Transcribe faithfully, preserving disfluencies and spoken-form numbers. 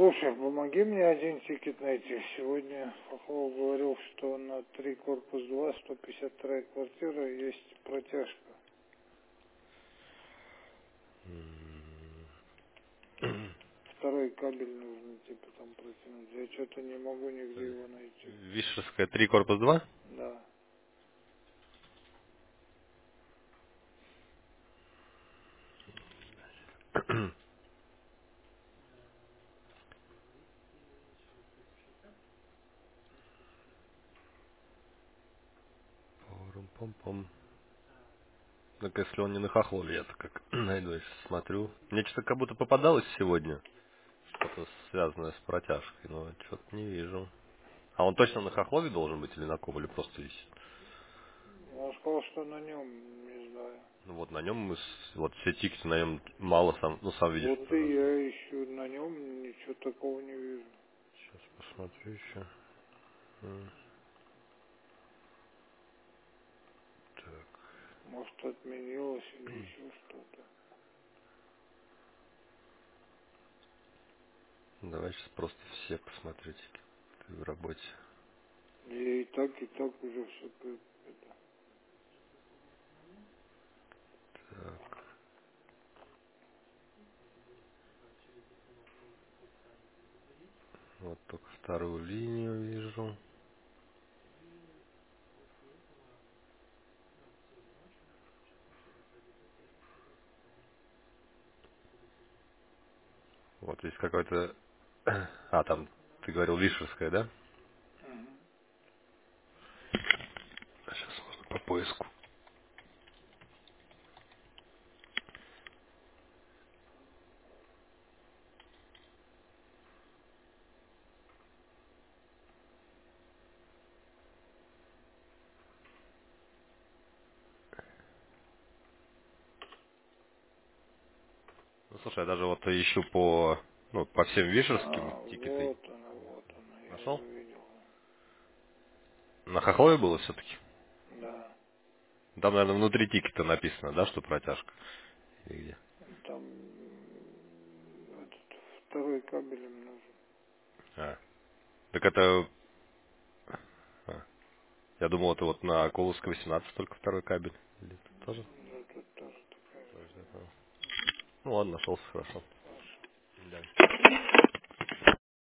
Слушай, помоги мне один тикет найти. Сегодня Хохлов говорил, что на три корпус два, сто пятьдесят вторая квартира есть протяжка. Второй кабель нужно типа там протянуть. Я что-то не могу нигде его найти. Вишерская три, корпус два? Да. Пом-пом. Так если он не на Хохлове, я-то как найду, я сейчас смотрю. Мне что-то как будто попадалось сегодня. Что-то связанное с протяжкой, но что-то не вижу. А он точно на Хохлове должен быть или на ком, или просто висит? Он сказал, что на нем, не знаю. Ну вот на нем мы, с- вот все тикеты на нем мало, сам, ну сам видишь. Вот и я ищу на нем, ничего такого не вижу. Сейчас посмотрю еще. М, Так, Может, отменилось или еще что-то. давай сейчас просто все посмотрю тикеты в работе. Я и так, и так уже все это. Так, вот только вторую линию вижу. Вот здесь какой-то... А, там, ты говорил, Вишерская, да? Мгм. Сейчас можно по поиску. Ну, слушай, я даже вот ищу по, ну, по всем вишерским А, тикеты. вот она, вот она, я Нашел? его видел. На Хохлове было все-таки? Да. Там, наверное, внутри тикета написано, да, что протяжка? Или где? Там м, этот второй кабель им нужен. А, так это... а, я думал, это вот на Колосской восемнадцать только второй кабель. Или это тоже? Да, тут тоже такая же. Подожди, а. Ну ладно, нашелся, хорошо. Хорошо. Да.